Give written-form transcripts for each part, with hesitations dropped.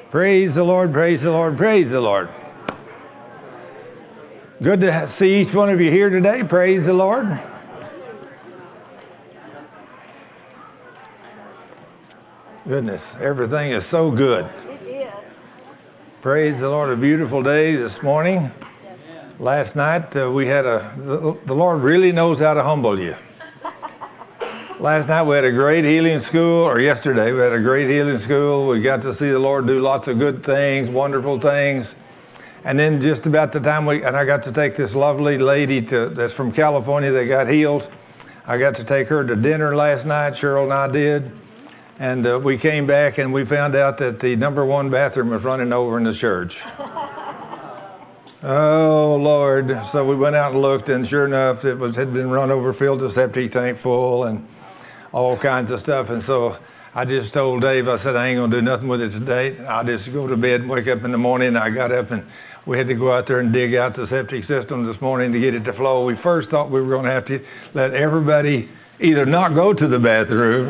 Praise the Lord, praise the Lord, praise the Lord. Good to see each one of you here today. Praise the Lord. Goodness, everything is so good. It is. Praise the Lord, a beautiful day this morning. Last night we had the Lord really knows how to humble you. Last night we had a great healing school, or yesterday we had a great healing school. We got to see the Lord do lots of good things, wonderful things. And then just about the time I got to take this lovely lady that's from California that got healed. I got to take her to dinner last night, Cheryl and I did. And we came back and we found out that the number one bathroom was running over in the church. Oh, Lord. So we went out and looked, and sure enough, it had been run over, filled the septic tank full, and all kinds of stuff. And so I just told Dave, I said, I ain't going to do nothing with it today. I'll just go to bed and wake up in the morning. And I got up, and we had to go out there and dig out the septic system this morning to get it to flow. We first thought we were going to have to let everybody either not go to the bathroom,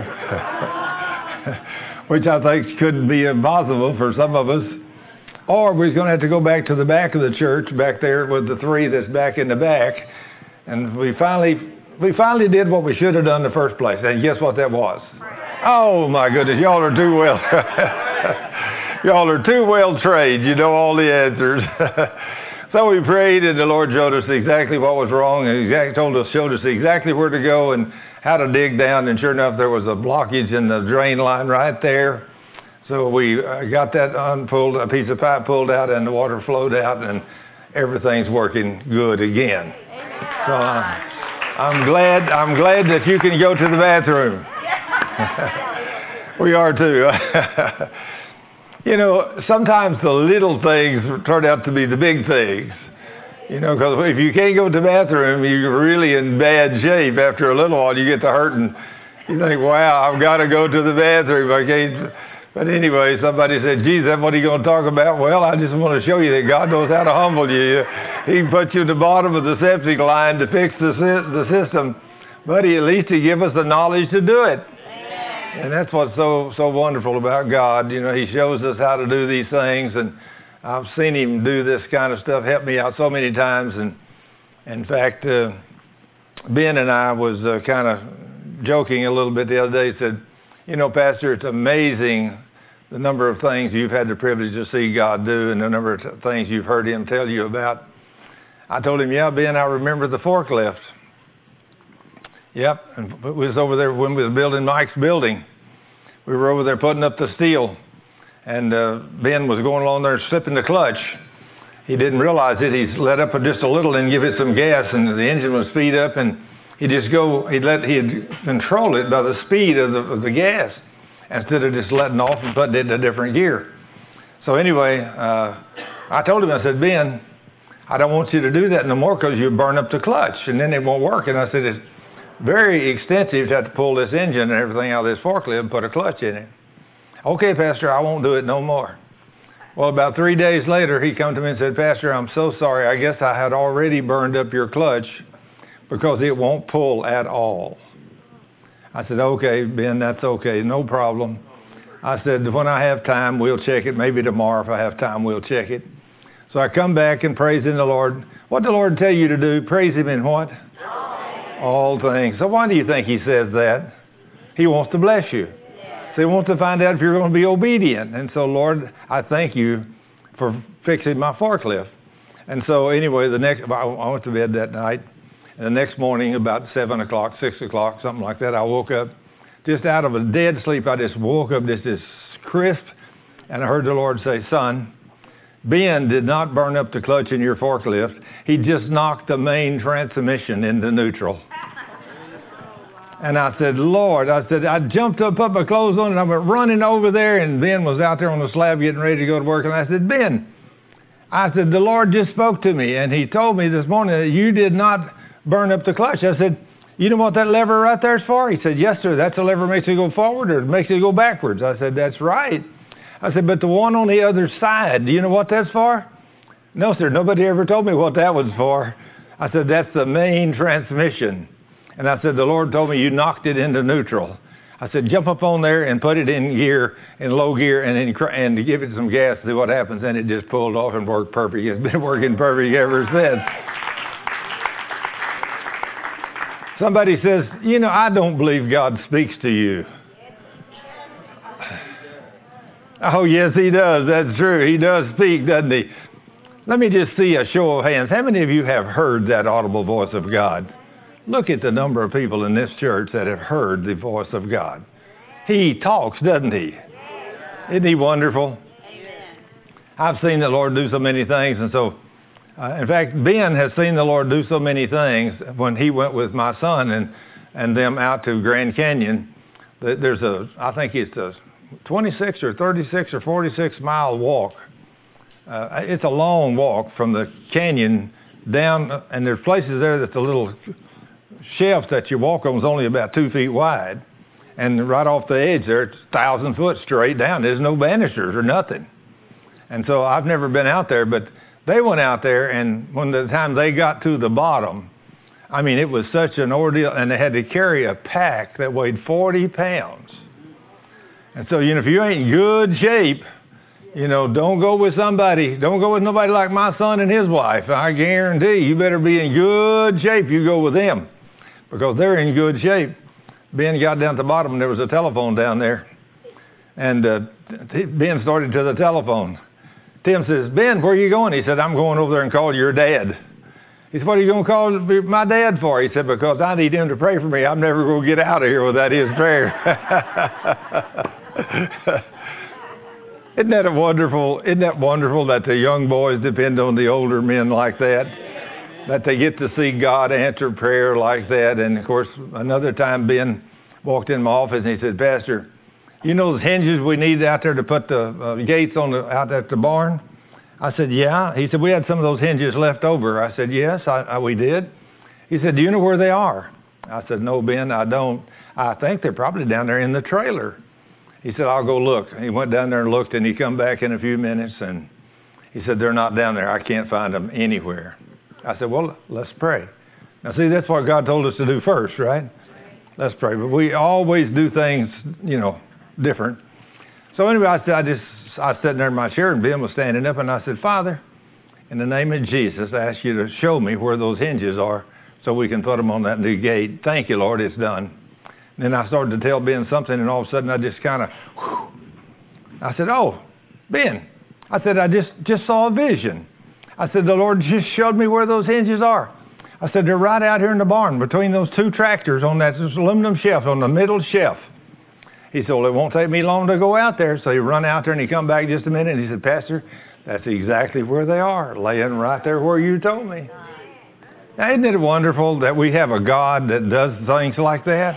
which I think could be impossible for some of us, or we're going to have to go back to the back of the church, back there with the three that's back in the back. And we finally did what we should have done in the first place. And guess what that was? Oh, my goodness. Y'all are too well. Y'all are too well trained. You know all the answers. So we prayed, and the Lord showed us exactly what was wrong, and showed us exactly where to go and how to dig down. And sure enough, there was a blockage in the drain line right there. So we got that unpulled, a piece of pipe pulled out, and the water flowed out, and everything's working good again. So I'm glad that you can go to the bathroom. We are too. You know, sometimes the little things turn out to be the big things. You know, because if you can't go to the bathroom, you're really in bad shape. After a little while, you get to hurting. You think, wow, I've got to go to the bathroom. I can't. But anyway, somebody said, geez, that's what are you going to talk about? Well, I just want to show you that God knows how to humble you. He can put you at the bottom of the septic line to fix the system. But at least he give us the knowledge to do it. And that's what's so wonderful about God. You know, he shows us how to do these things. And I've seen him do this kind of stuff, help me out so many times. And in fact, Ben and I was kind of joking a little bit the other day. He said, you know, Pastor, it's amazing the number of things you've had the privilege to see God do and the number of things you've heard him tell you about. I told him, yeah, Ben, I remember the forklift. Yep, and it was over there when we was building Mike's building. We were over there putting up the steel, and Ben was going along there slipping the clutch. He didn't realize it. He's let up just a little and give it some gas, and the engine would speed up, and he'd control it by the speed of the gas instead of just letting off and putting it in a different gear. So anyway, I told him, I said, Ben, I don't want you to do that no more because you burn up the clutch, and then it won't work. And I said, it's very extensive to have to pull this engine and everything out of this forklift and put a clutch in it. Okay, Pastor, I won't do it no more. Well, about 3 days later, he come to me and said, Pastor, I'm so sorry. I guess I had already burned up your clutch because it won't pull at all. I said, okay, Ben, that's okay, no problem. I said, when I have time, we'll check it. Maybe tomorrow, if I have time, we'll check it. So I come back and praise in the Lord. What did the Lord tell you to do? Praise him in what? All things. So why do you think he says that? He wants to bless you. So he wants to find out if you're going to be obedient. And so, Lord, I thank you for fixing my forklift. And so anyway, I went to bed that night. And the next morning, about 7 o'clock, 6 o'clock, something like that, I woke up just out of a dead sleep. I just woke up just crisp, and I heard the Lord say, son, Ben did not burn up the clutch in your forklift. He just knocked the main transmission into neutral. And I said, Lord, I jumped up, put my clothes on, and I went running over there, and Ben was out there on the slab getting ready to go to work. And I said, Ben, the Lord just spoke to me, and he told me this morning that you did not burn up the clutch. I said, you know what that lever right there is for? He said, yes, sir. That's a lever that makes it go forward or makes it go backwards. I said, that's right. I said, but the one on the other side, do you know what that's for? No, sir. Nobody ever told me what that was for. I said, that's the main transmission. And I said, the Lord told me you knocked it into neutral. I said, jump up on there and put it in gear, in low gear, and give it some gas, see what happens. And it just pulled off and worked perfect. It's been working perfect ever since. Somebody says, I don't believe God speaks to you. Oh, yes, he does. That's true. He does speak, doesn't he? Let me just see a show of hands. How many of you have heard that audible voice of God? Look at the number of people in this church that have heard the voice of God. He talks, doesn't he? Isn't he wonderful? I've seen the Lord do so many things, and so in fact, Ben has seen the Lord do so many things when he went with my son and them out to Grand Canyon. There's I think it's a 26 or 36 or 46 mile walk. It's a long walk from the canyon down, and there's places there that's a little shelf that you walk on is only about 2 feet wide. And right off the edge there, it's 1,000 foot straight down. There's no banisters or nothing. And so I've never been out there, but they went out there, and when the time they got to the bottom, I mean, it was such an ordeal, and they had to carry a pack that weighed 40 pounds. And so, if you ain't in good shape, don't go with nobody like my son and his wife. I guarantee you better be in good shape. You go with them because they're in good shape. Ben got down to the bottom, and there was a telephone down there. And Ben started to the telephone. Tim says, Ben, where are you going? He said, I'm going over there and call your dad. He said, what are you going to call my dad for? He said, because I need him to pray for me. I'm never going to get out of here without his prayer. Isn't that wonderful that the young boys depend on the older men like that? That they get to see God answer prayer like that. And, of course, another time Ben walked in my office and he said, Pastor, those hinges we need out there to put the gates on out at the barn? I said, yeah. He said, we had some of those hinges left over. I said, yes, we did. He said, do you know where they are? I said, no, Ben, I don't. I think they're probably down there in the trailer. He said, I'll go look. He went down there and looked, and he come back in a few minutes, and he said, they're not down there. I can't find them anywhere. I said, well, let's pray. Now, see, that's what God told us to do first, right? Let's pray. But we always do things, different. So anyway, I was sitting there in my chair, and Ben was standing up, and I said, Father, in the name of Jesus, I ask you to show me where those hinges are so we can put them on that new gate. Thank you, Lord, it's done. And then I started to tell Ben something, and all of a sudden I just kind of, I said, oh, Ben, I said, I just saw a vision. I said, the Lord just showed me where those hinges are. I said, they're right out here in the barn between those two tractors on that aluminum shelf, on the middle shelf. He said, well, it won't take me long to go out there. So he run out there, and he come back just a minute, and he said, Pastor, that's exactly where they are, laying right there where you told me. Now, isn't it wonderful that we have a God that does things like that?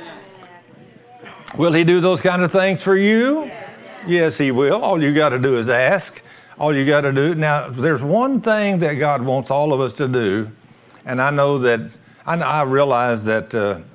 Will he do those kind of things for you? Yes, he will. All you got to do is ask. All you got to do. Now, there's one thing that God wants all of us to do, and I know that, I realize that,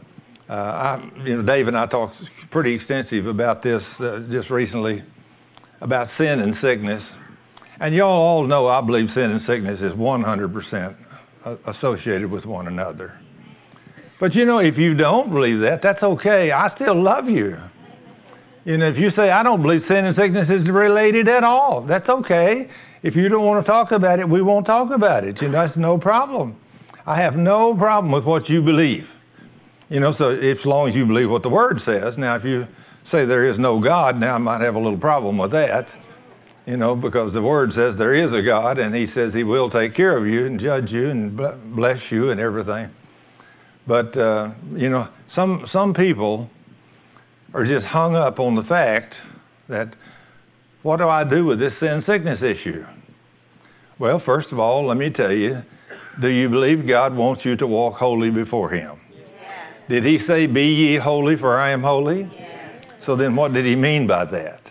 Dave and I talked pretty extensive about this just recently, about sin and sickness. And y'all all know I believe sin and sickness is 100% associated with one another. But if you don't believe that, that's okay. I still love you. If you say, I don't believe sin and sickness is related at all, that's okay. If you don't want to talk about it, we won't talk about it. That's no problem. I have no problem with what you believe. So as long as you believe what the Word says. Now, if you say there is no God, now I might have a little problem with that, because the Word says there is a God, and He says He will take care of you and judge you and bless you and everything. But, some people are just hung up on the fact that, what do I do with this sin sickness issue? Well, first of all, let me tell you, do you believe God wants you to walk holy before Him? Did He say, be ye holy, for I am holy? So then what did He mean by that?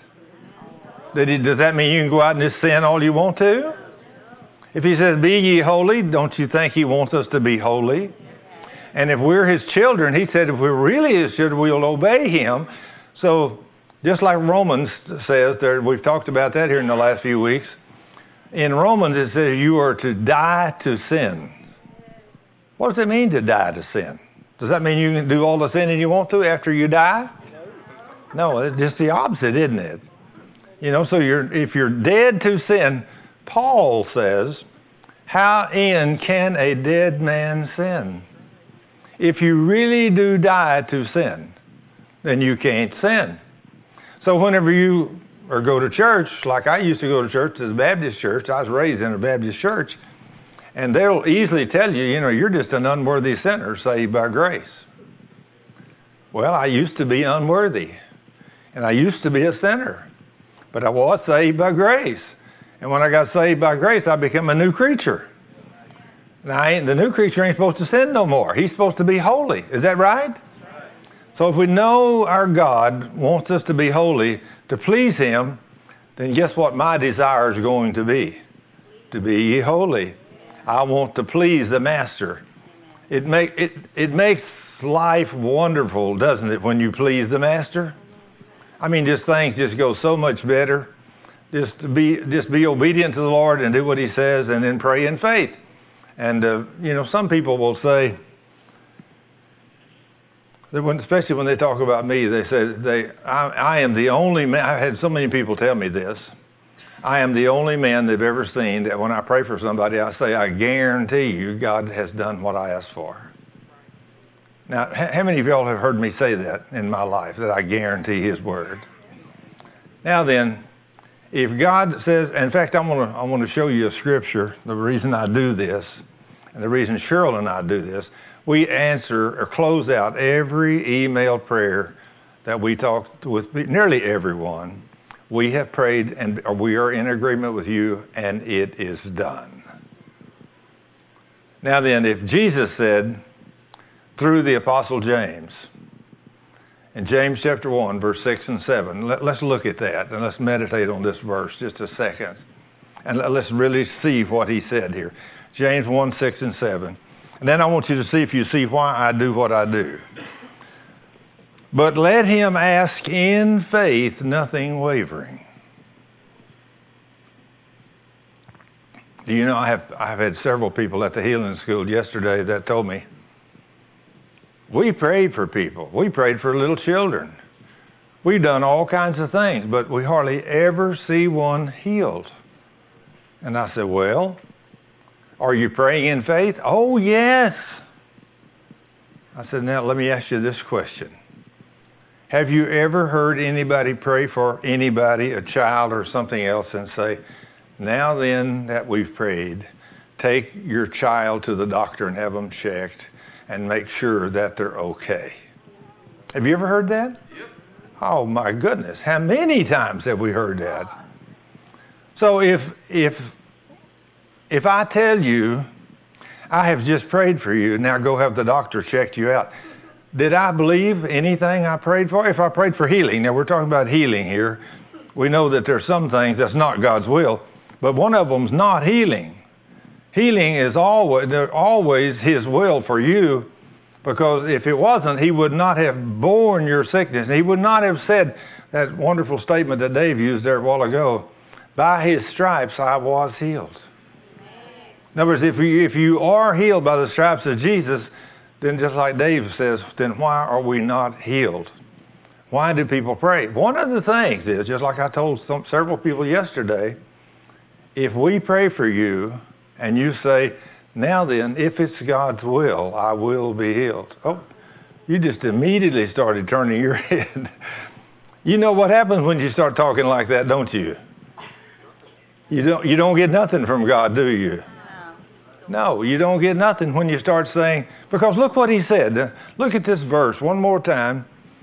Does that mean you can go out and just sin all you want to? If He says, be ye holy, don't you think He wants us to be holy? And if we're His children, He said, if we're really His children, we'll obey Him. So just like Romans says, we've talked about that here in the last few weeks. In Romans, it says you are to die to sin. What does it mean to die to sin? Does that mean you can do all the sinning you want to after you die? No, it's just the opposite, isn't it? You know, so if you're dead to sin, Paul says, how then can a dead man sin? If you really do die to sin, then you can't sin. So whenever you or go to church, like I used to go to church, to the Baptist church, I was raised in a Baptist church, and they'll easily tell you, you know, you're just an unworthy sinner saved by grace. Well, I used to be unworthy, and I used to be a sinner, but I was saved by grace. And when I got saved by grace, I became a new creature. Now, the new creature ain't supposed to sin no more. He's supposed to be holy. Is that right? So if we know our God wants us to be holy, to please Him, then guess what my desire is going to be? To be ye holy. I want to please the Master. It makes life wonderful, doesn't it, when you please the Master? I mean, things just go so much better. Just be obedient to the Lord and do what He says, and then pray in faith. And you know, some people will say, especially when they talk about me, they say I am the only man. I've had so many people tell me this. I am the only man they've ever seen that when I pray for somebody, I say, I guarantee you God has done what I asked for. Now, how many of y'all have heard me say that in my life, that I guarantee His word? Now then, if God says, in fact, I want to show you a scripture, the reason I do this, and the reason Cheryl and I do this, we answer or close out every email prayer that we talk with nearly everyone. We have prayed and we are in agreement with you, and it is done. Now then, if Jesus said through the Apostle James, in James chapter 1, verse 6 and 7, let's look at that and let's meditate on this verse just a second. And let's really see what he said here. James 1, 6 and 7. And then I want you to see if you see why I do what I do. But let him ask in faith, nothing wavering. Do you know, I've had several people at the healing school yesterday that told me, we prayed for people. We prayed for little children. We've done all kinds of things, but we hardly ever see one healed. And I said, well, are you praying in faith? Oh, yes. I said, now let me ask you this question. Have you ever heard anybody pray for anybody, a child or something else, and say, now then that we've prayed, take your child to the doctor and have them checked and make sure that they're okay? Have you ever heard that? Yep. Oh my goodness, how many times have we heard that? So if I tell you, I have just prayed for you, now go have the doctor check you out, did I believe anything I prayed for? If I prayed for healing, now we're talking about healing here, we know that there's some things that's not God's will, but one of them's not healing. Healing is always His will for you, because if it wasn't, He would not have borne your sickness. He would not have said that wonderful statement that Dave used there a while ago, by His stripes I was healed. In other words, if you are healed by the stripes of Jesus, then just like Dave says, then why are we not healed? Why do people pray? One of the things is, just like I told several people yesterday, if we pray for you and you say, now then, if it's God's will, I will be healed. Oh, you just immediately started turning your head. You know what happens when you start talking like that, don't you? You don't get nothing from God, do you? No, you don't get nothing when you start saying, because look what he said. Look at this verse one more time.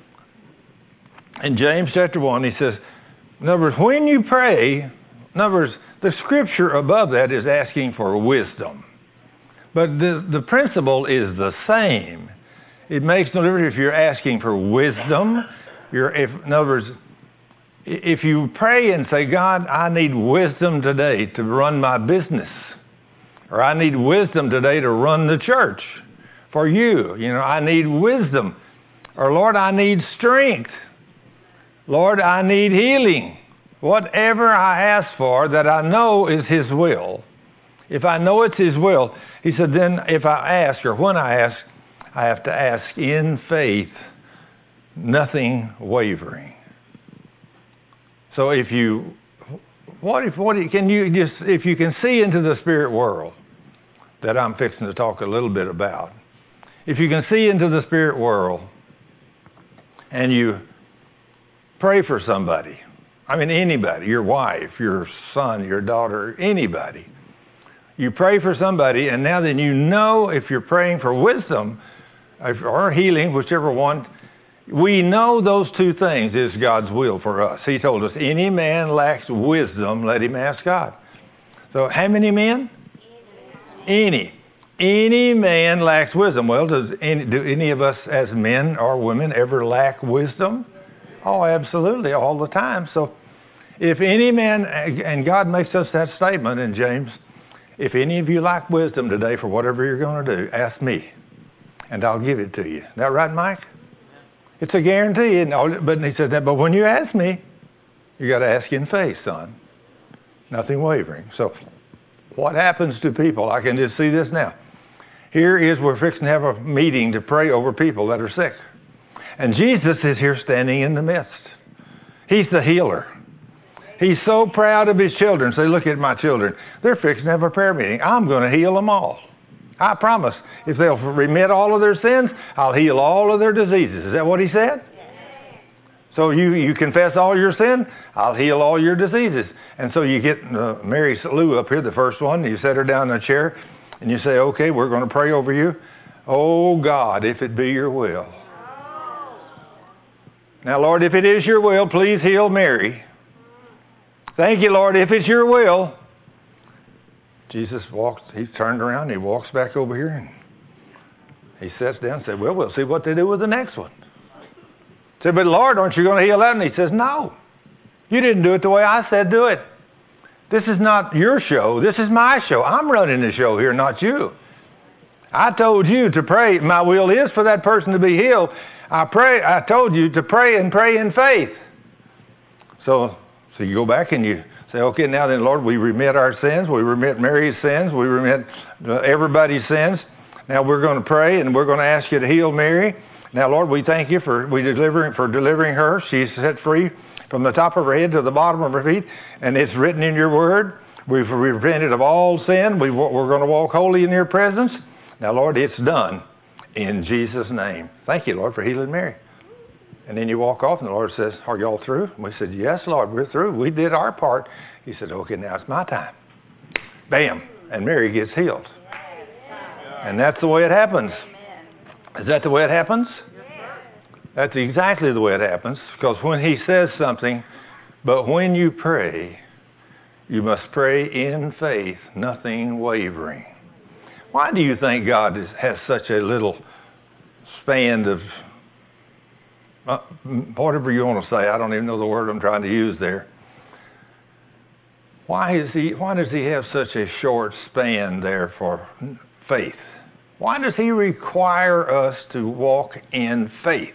In James chapter 1, he says, in other words, when you pray, in other words, the scripture above that is asking for wisdom. But the principle is the same. It makes no difference if you're asking for wisdom. In other words, if you pray and say, God, I need wisdom today to run my business, or I need wisdom today to run the church for you. You know, I need wisdom. Or Lord, I need strength. Lord, I need healing. Whatever I ask for that I know is His will. If I know it's His will, he said, then if I ask, or when I ask, I have to ask in faith, nothing wavering. So if you can see into the spirit world that I'm fixing to talk a little bit about, if you can see into the spirit world and you pray for somebody, I mean anybody, your wife, your son, your daughter, anybody, you pray for somebody, and now then you know if you're praying for wisdom or healing, whichever one, we know those two things is God's will for us. He told us, any man lacks wisdom, let him ask God. So how many men? Any man lacks wisdom. Well, do any of us as men or women ever lack wisdom? Oh, absolutely, all the time. So if any man, and God makes us that statement in James, if any of you lack wisdom today for whatever you're going to do, ask me, and I'll give it to you. Is that right, Mike? It's a guarantee. But he said that. But when you ask me, you got to ask in faith, son. Nothing wavering. So what happens to people? I can just see this now. Here is we're fixing to have a meeting to pray over people that are sick. And Jesus is here standing in the midst. He's the healer. He's so proud of his children. Say, look at my children. They're fixing to have a prayer meeting. I'm going to heal them all. I promise. If they'll remit all of their sins, I'll heal all of their diseases. Is that what he said? So you confess all your sin, I'll heal all your diseases. And so you get Mary Lou up here, the first one, you set her down in a chair, and you say, okay, we're going to pray over you. Oh, God, if it be your will. Now, Lord, if it is your will, please heal Mary. Thank you, Lord, if it's your will. Jesus he turned around, he walks back over here, and he sits down and said, well, we'll see what they do with the next one. I said, but Lord, aren't you going to heal that? And he says, no, you didn't do it the way I said do it. This is not your show. This is my show. I'm running the show here, not you. I told you to pray. My will is for that person to be healed. I told you to pray and pray in faith. So you go back and you say, okay, now then, Lord, we remit our sins. We remit Mary's sins. We remit everybody's sins. Now we're going to pray, and we're going to ask you to heal Mary. Now, Lord, we thank you for delivering her. She's set free from the top of her head to the bottom of her feet, and it's written in your word. We've repented of all sin. We're going to walk holy in your presence. Now, Lord, it's done in Jesus' name. Thank you, Lord, for healing Mary. And then you walk off, and the Lord says, are you all through? And we said, yes, Lord, we're through. We did our part. He said, okay, now it's my time. Bam. And Mary gets healed. And that's the way it happens. Is that the way it happens? That's exactly the way it happens. Because when he says something, but when you pray, you must pray in faith, nothing wavering. Why do you think God has such a little span of, whatever you want to say, I don't even know the word I'm trying to use there. Why does he have such a short span there for faith? Why does he require us to walk in faith?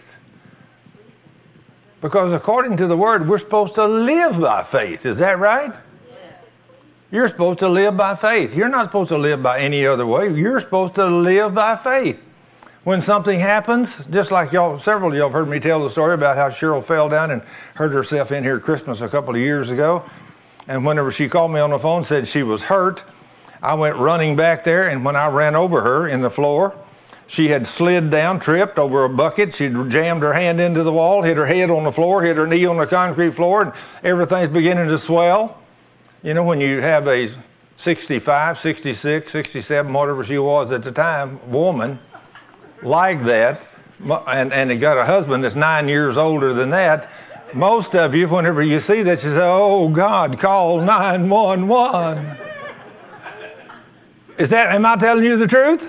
Because according to the word, we're supposed to live by faith. Is that right? You're supposed to live by faith. You're not supposed to live by any other way. You're supposed to live by faith. When something happens, just like several of y'all have heard me tell the story about how Cheryl fell down and hurt herself in here at Christmas a couple of years ago. And whenever she called me on the phone and said she was hurt, I went running back there, and when I ran over her in the floor, she had slid down, tripped over a bucket. She'd jammed her hand into the wall, hit her head on the floor, hit her knee on the concrete floor, and everything's beginning to swell. You know, when you have a 65, 66, 67, whatever she was at the time, woman like that, and got a husband that's 9 years older than that, most of you, whenever you see that, you say, oh, God, call 911. Am I telling you the truth?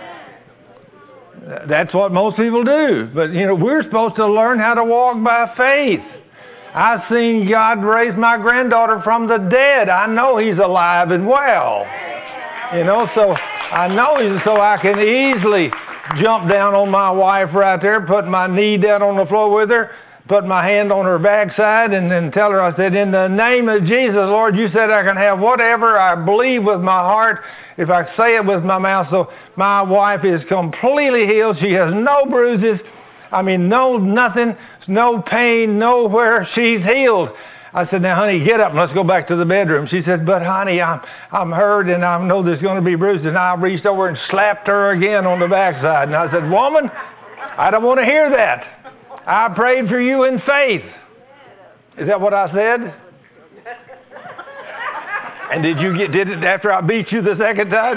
That's what most people do. But, we're supposed to learn how to walk by faith. I've seen God raise my granddaughter from the dead. I know he's alive and well. So I know so I can easily jump down on my wife right there, put my knee down on the floor with her, put my hand on her backside, and then tell her, I said, in the name of Jesus, Lord, you said I can have whatever I believe with my heart if I say it with my mouth. So my wife is completely healed. She has no bruises. I mean, no nothing, no pain, nowhere. She's healed. I said, now, honey, get up and let's go back to the bedroom. She said, but, honey, I'm hurt and I know there's going to be bruises. And I reached over and slapped her again on the backside. And I said, woman, I don't want to hear that. I prayed for you in faith. Is that what I said? And did it after I beat you the second time?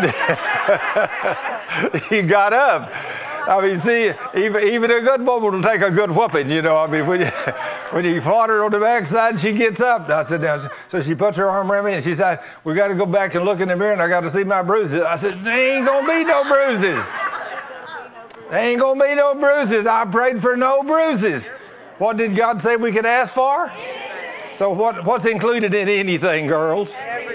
You got up. I mean, see, even a good woman will take a good whooping, you know. I mean, when you fought her on the backside, she gets up. I said, now, so she puts her arm around me and she said, we got to go back and look in the mirror and I got to see my bruises. I said, there ain't going to be no bruises. There ain't going to be no bruises. I prayed for no bruises. What did God say we could ask for? So what's included in anything, girls?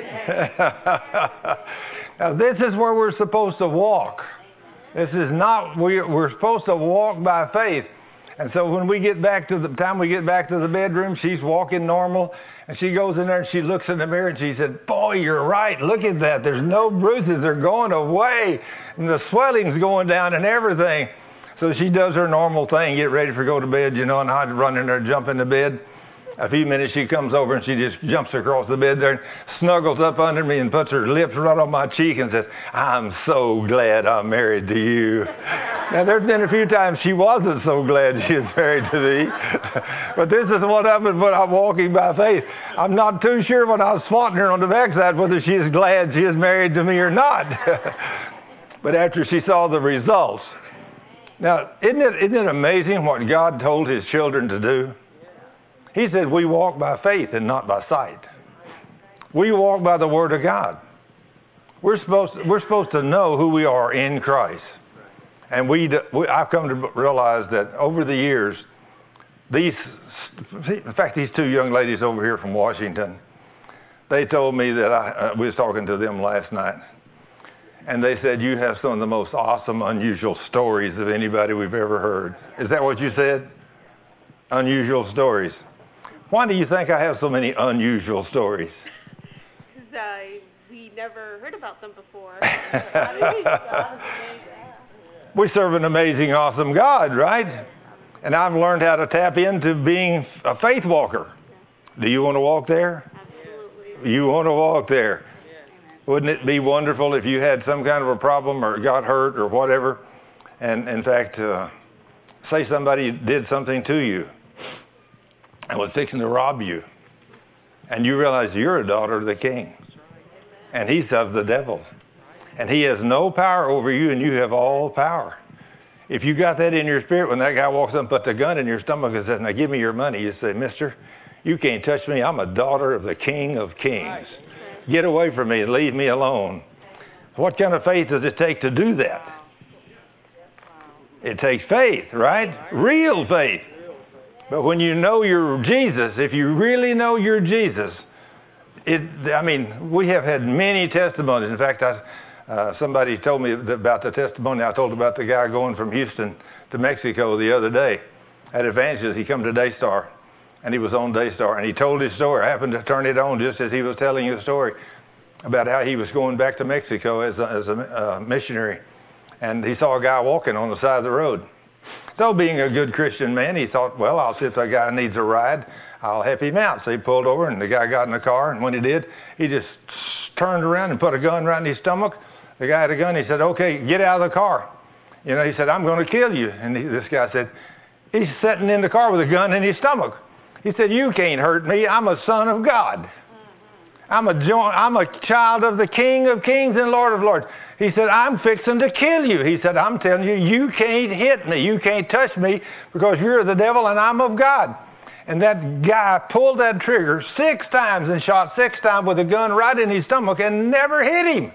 Now, this is where we're supposed to walk. This is not, we're supposed to walk by faith. And so when we get back to the time we get back to the bedroom, she's walking normal. And she goes in there and she looks in the mirror and she said, boy, you're right. Look at that. There's no bruises. They're going away. And the swelling's going down and everything. So she does her normal thing, get ready for go to bed, you know, and I'd run in there, jump into bed. A few minutes she comes over and she just jumps across the bed there and snuggles up under me and puts her lips right on my cheek and says, I'm so glad I'm married to you. Now, there's been a few times she wasn't so glad she was married to me. But this is what happens when I'm walking by faith. I'm not too sure when I was swatting her on the backside whether she is glad she is married to me or not. But after she saw the results. Now, isn't it amazing what God told his children to do? He said we walk by faith and not by sight. We walk by the Word of God. We're supposed to know who we are in Christ. And I've come to realize that over the years, these two young ladies over here from Washington, they told me that we was talking to them last night. And they said, you have some of the most awesome, unusual stories of anybody we've ever heard. Is that what you said? Unusual stories. Why do you think I have so many unusual stories? Because we never heard about them before. We serve an amazing, awesome God, right? And I've learned how to tap into being a faith walker. Do you want to walk there? Absolutely. You want to walk there. Wouldn't it be wonderful if you had some kind of a problem or got hurt or whatever, and in fact, say somebody did something to you and was fixing to rob you, and you realize you're a daughter of the King, and he's of the devil, and he has no power over you, and you have all power. If you got that in your spirit, when that guy walks up and puts a gun in your stomach and says, now give me your money, you say, mister, you can't touch me. I'm a daughter of the King of Kings. Get away from me and leave me alone. What kind of faith does it take to do that? It takes faith, right? Real faith. But when you know you're Jesus, if you really know you're Jesus, we have had many testimonies. In fact, somebody told me about the testimony I told about the guy going from Houston to Mexico the other day. At Evangelist, he come to Daystar, and he was on Daystar, and he told his story. I happened to turn it on just as he was telling his story about how he was going back to Mexico as a missionary, and he saw a guy walking on the side of the road. So being a good Christian man, he thought, well, I'll see if that guy needs a ride. I'll help him out. So he pulled over, and the guy got in the car, and when he did, he just turned around and put a gun right in his stomach. The guy had a gun. He said, okay, get out of the car. You know, he said, I'm going to kill you. And this guy said, he's sitting in the car with a gun in his stomach. He said, you can't hurt me. I'm a son of God. I'm a child of the King of Kings and Lord of Lords. He said, I'm fixing to kill you. He said, I'm telling you, you can't hit me. You can't touch me because you're the devil and I'm of God. And that guy pulled that trigger 6 times and shot 6 times with a gun right in his stomach and never hit him.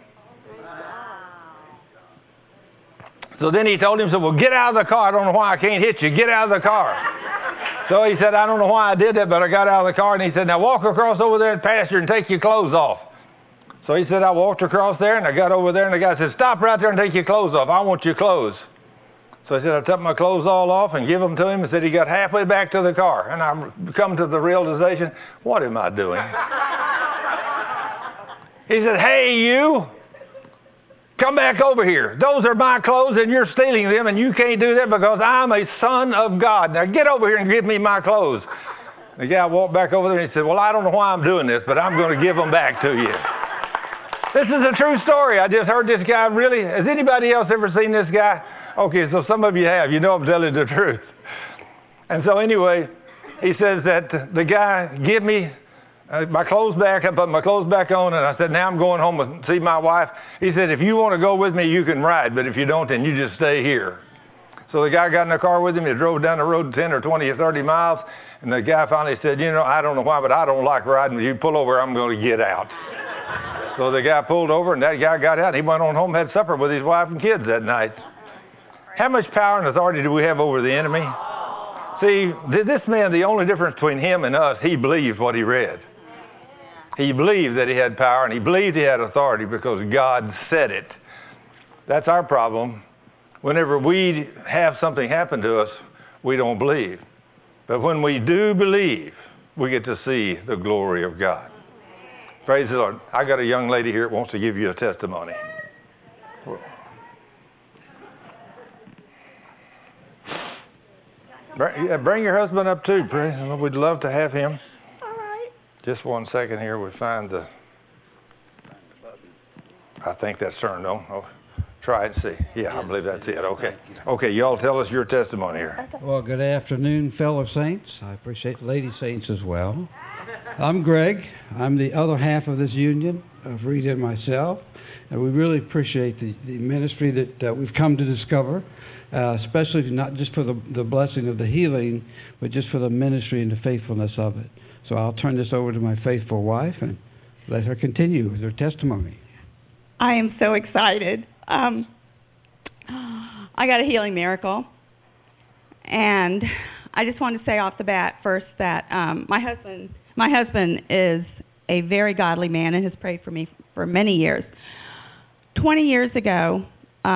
So then he told him, well, get out of the car. I don't know why I can't hit you. Get out of the car. So he said, I don't know why I did that, but I got out of the car. And he said, now walk across over there at the pasture and take your clothes off. So he said, I walked across there, and I got over there, and the guy said, stop right there and take your clothes off. I want your clothes. So I said, I took my clothes all off and give them to him, and said he got halfway back to the car. And I come to the realization, what am I doing? He said, hey, you. come back over here. Those are my clothes and you're stealing them, and you can't do that because I'm a son of God. Now get over here and give me my clothes. The guy walked back over there and he said, well, I don't know why I'm doing this, but I'm going to give them back to you. This is a true story. I just heard this guy really. Has anybody else ever seen this guy? Okay, so some of you have. You know I'm telling the truth. And so anyway, he says that the guy give me my clothes back. I put my clothes back on, and I said, now I'm going home and see my wife. He said, if you want to go with me, you can ride, but if you don't, then you just stay here. So the guy got in the car with him. He drove down the road 10 or 20 or 30 miles, and the guy finally said, you know, I don't know why, but I don't like riding. If you pull over, I'm going to get out. So the guy pulled over, and that guy got out. He went on home, had supper with his wife and kids that night. How much power and authority do we have over the enemy? See, this man, the only difference between him and us, he believed what he read. He believed that he had power, and he believed he had authority because God said it. That's our problem. Whenever we have something happen to us, we don't believe. But when we do believe, we get to see the glory of God. Praise the Lord. I got a young lady here that wants to give you a testimony. Bring your husband up too, praise. We'd love to have him. All right. Just 1 second here. We find the. I think that's turned on. Oh, try it and see. Yeah, I believe that's it. Okay. Okay, y'all tell us your testimony here. Well, good afternoon, fellow saints. I appreciate the lady saints as well. I'm Greg. I'm the other half of this union of Rita and myself. And we really appreciate the ministry that we've come to discover. Especially not just for the blessing of the healing, but just for the ministry and the faithfulness of it. So I'll turn this over to my faithful wife and let her continue with her testimony. I am so excited. I got a healing miracle. And I just want to say off the bat first that my husband is a very godly man and has prayed for me for many years. 20 years ago,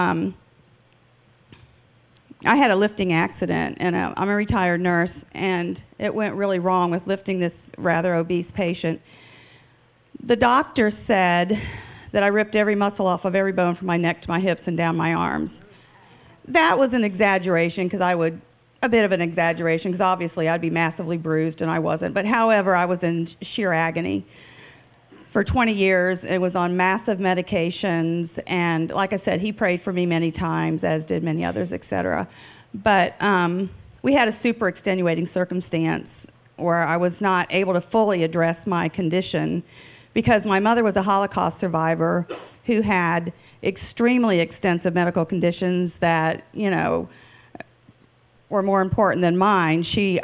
I had a lifting accident, and I'm a retired nurse, and it went really wrong with lifting this rather obese patient. The doctor said that I ripped every muscle off of every bone from my neck to my hips and down my arms. That was an exaggeration, a bit of an exaggeration, because obviously I'd be massively bruised, and I wasn't. But however, I was in sheer agony. For 20 years, it was on massive medications, and like I said, he prayed for me many times, as did many others, etc. But we had a super extenuating circumstance where I was not able to fully address my condition because my mother was a Holocaust survivor who had extremely extensive medical conditions that, you know, were more important than mine. She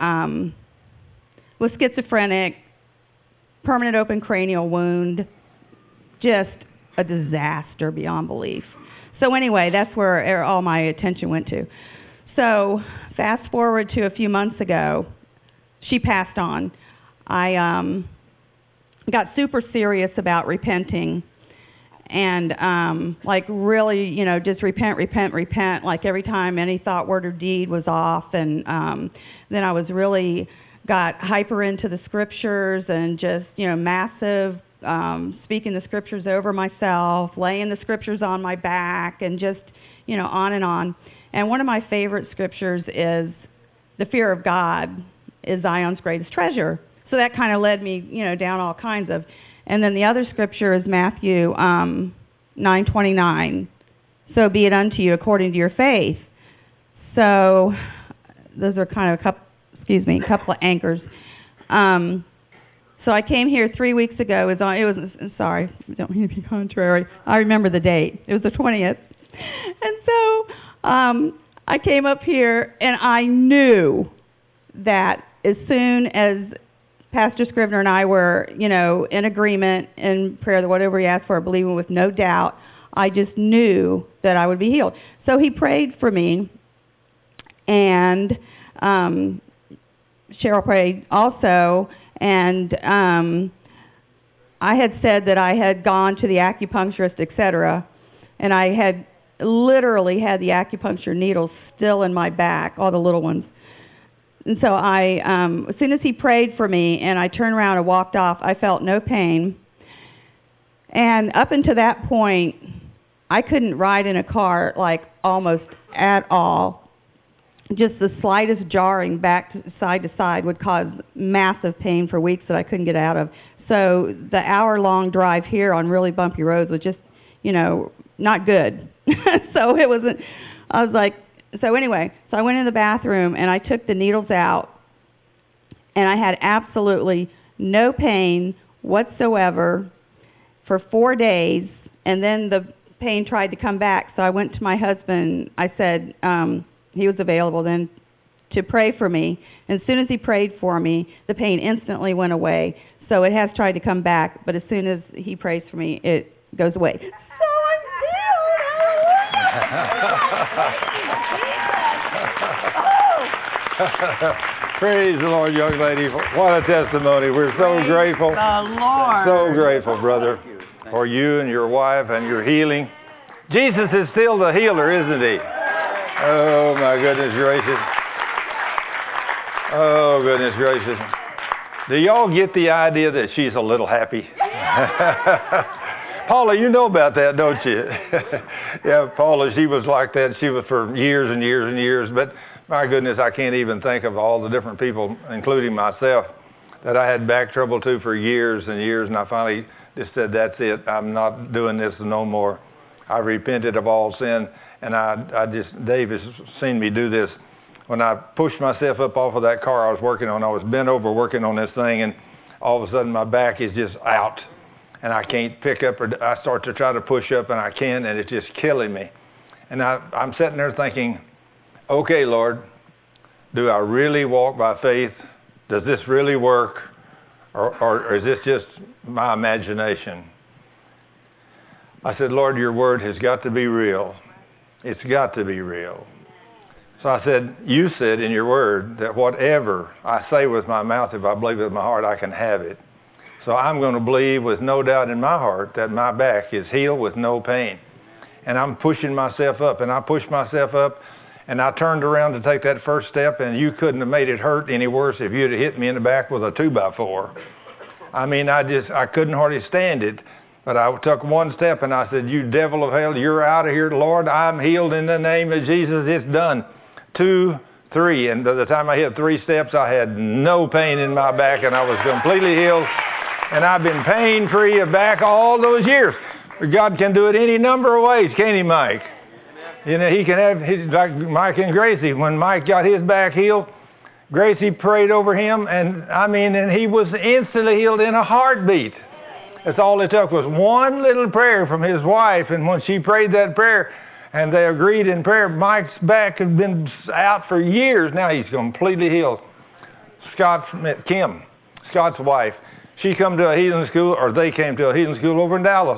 was schizophrenic, permanent open cranial wound, just a disaster beyond belief. So anyway, that's where all my attention went to. So fast forward to a few months ago, she passed on. I got super serious about repenting and like really, you know, just repent, like every time any thought, word, or deed was off. And then I was really got hyper into the scriptures and just, you know, massive speaking the scriptures over myself, laying the scriptures on my back, and just, you know, on and on. And one of my favorite scriptures is the fear of God is Zion's greatest treasure. So that kind of led me, you know, down all kinds of. And then the other scripture is Matthew 9:29. So be it unto you according to your faith. So those are kind of a couple of anchors. So I came here 3 weeks ago. Sorry, I don't mean to be contrary. I remember the date. It was the 20th. And so I came up here, and I knew that as soon as Pastor Scrivener and I were, you know, in agreement in prayer that whatever he asked for, believing with no doubt, I just knew that I would be healed. So he prayed for me, and Cheryl prayed also, and I had said that I had gone to the acupuncturist, etc., and I had literally had the acupuncture needles still in my back, all the little ones. And so I, as soon as he prayed for me and I turned around and walked off, I felt no pain. And up until that point, I couldn't ride in a car like almost at all. Just the slightest jarring back to side would cause massive pain for weeks that I couldn't get out of. So the hour-long drive here on really bumpy roads was just, not good. So it wasn't, I was like, so anyway, so I went in the bathroom and I took the needles out and I had absolutely no pain whatsoever for 4 days, and then the pain tried to come back. So I went to my husband. I said, he was available then to pray for me. And as soon as he prayed for me, the pain instantly went away. So it has tried to come back, but as soon as he prays for me, it goes away. So I'm healed. Praise the Lord, young lady. What a testimony. We're so grateful. The Lord. So grateful, brother, for you and your wife and your healing. Jesus is still the healer, isn't he? Oh, my goodness gracious. Oh, goodness gracious. Do y'all get the idea that she's a little happy? Paula, you know about that, don't you? Yeah, Paula, she was like that. She was for years and years and years. But my goodness, I can't even think of all the different people, including myself, that I had back trouble to for years and years. And I finally just said, that's it. I'm not doing this no more. I repented of all sin. And Dave has seen me do this. When I pushed myself up off of that car I was working on, I was bent over working on this thing, and all of a sudden my back is just out. And I can't pick up, or I start to try to push up, and I can't, and it's just killing me. And I'm sitting there thinking, okay, Lord, do I really walk by faith? Does this really work? Or is this just my imagination? I said, Lord, your word has got to be real. It's got to be real. So I said, you said in your word that whatever I say with my mouth, if I believe with my heart, I can have it. So I'm going to believe with no doubt in my heart that my back is healed with no pain. And I'm pushing myself up, and I pushed myself up, and I turned around to take that first step, and you couldn't have made it hurt any worse if you'd have hit me in the back with a 2x4. I mean, I couldn't hardly stand it. But I took one step, and I said, you devil of hell, you're out of here, Lord. I'm healed in the name of Jesus. It's done. 2, 3. And by the time I hit 3 steps, I had no pain in my back, and I was completely healed. And I've been pain-free of back all those years. God can do it any number of ways, can't he, Mike? He can have, like Mike and Gracie. When Mike got his back healed, Gracie prayed over him, and he was instantly healed in a heartbeat. That's all it took was one little prayer from his wife, and when she prayed that prayer, and they agreed in prayer, Mike's back had been out for years. Now he's completely healed. Kim, Scott's wife, she come to a healing school, or they came to a healing school over in Dallas.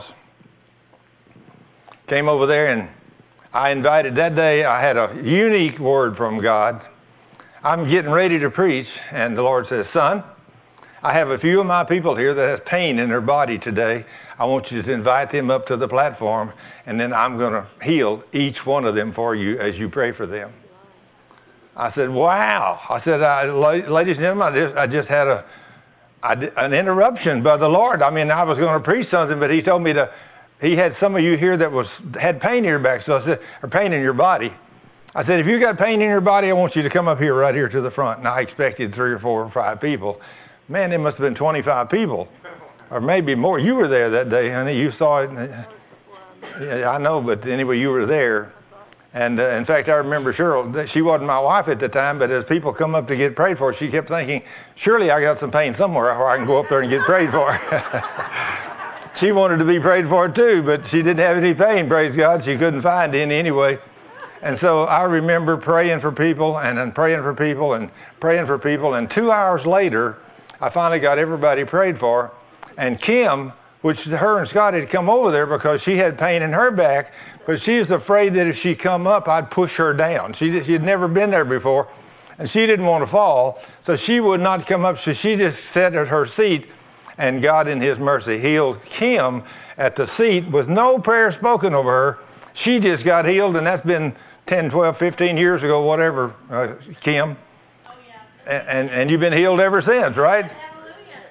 Came over there, and I invited, that day I had a unique word from God. I'm getting ready to preach, and the Lord says, son, I have a few of my people here that has pain in their body today. I want you to invite them up to the platform, and then I'm going to heal each one of them for you as you pray for them. I said, wow. I said, ladies and gentlemen, I just had an interruption by the Lord. I was going to preach something, but he told me he had some of you here that had pain in your back, so I said, or pain in your body. I said, if you got pain in your body, I want you to come up here, right here to the front. And I expected 3 or 4 or 5 people. Man, there must have been 25 people, or maybe more. You were there that day, honey. You saw it. Yeah, I know, but anyway, you were there. And in fact, I remember Cheryl. She wasn't my wife at the time, but as people come up to get prayed for, she kept thinking, surely I got some pain somewhere where I can go up there and get prayed for. She wanted to be prayed for too, but she didn't have any pain, praise God. She couldn't find any anyway. And so I remember praying for people and then praying for people and praying for people. And 2 hours later, I finally got everybody prayed for. And Kim, which her and Scott had come over there because she had pain in her back, but she was afraid that if she come up, I'd push her down. She had never been there before, and she didn't want to fall, so she would not come up. So she just sat at her seat, and God in his mercy healed Kim at the seat with no prayer spoken over her. She just got healed, and that's been 10, 12, 15 years ago, whatever, Kim. And you've been healed ever since, right?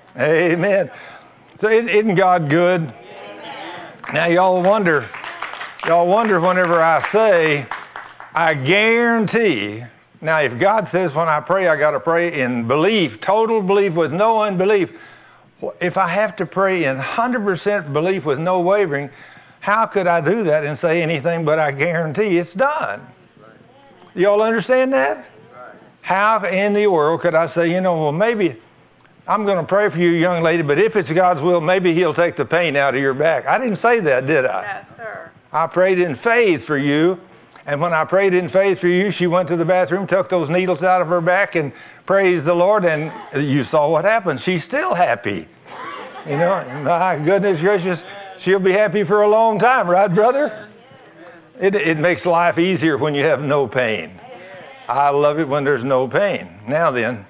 Amen. So isn't God good? Amen. Now y'all wonder, Y'all wonder whenever I say, I guarantee. Now, if God says when I pray, I got to pray in belief, total belief with no unbelief. If I have to pray in 100% belief with no wavering, how could I do that and say anything but I guarantee it's done? Y'all understand that? How in the world could I say, well, maybe I'm going to pray for you, young lady, but if it's God's will, maybe He'll take the pain out of your back. I didn't say that, did I? Yes, sir. I prayed in faith for you, and when I prayed in faith for you, she went to the bathroom, took those needles out of her back, and praised the Lord, and you saw what happened. She's still happy. My goodness gracious, she'll be happy for a long time, right, brother? It makes life easier when you have no pain. I love it when there's no pain. Now then,